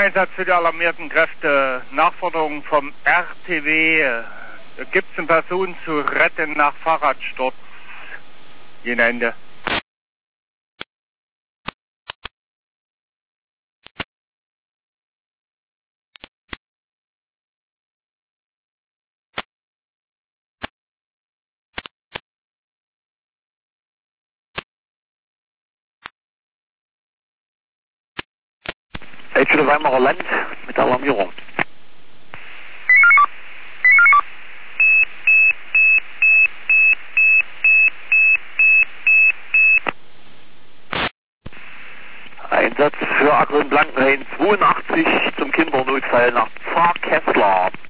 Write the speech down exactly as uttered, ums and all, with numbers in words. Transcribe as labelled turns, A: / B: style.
A: Einsatz für die alarmierten Kräfte. Nachforderung vom R T W. Gibt es eine Person zu retten nach Fahrradsturz? Gehen Ende.
B: H für Weimarer Land mit der Alarmierung. Einsatz für Agron Blankenhain zweiundachtzig zum Kindernotfall nach Pfarrkessler.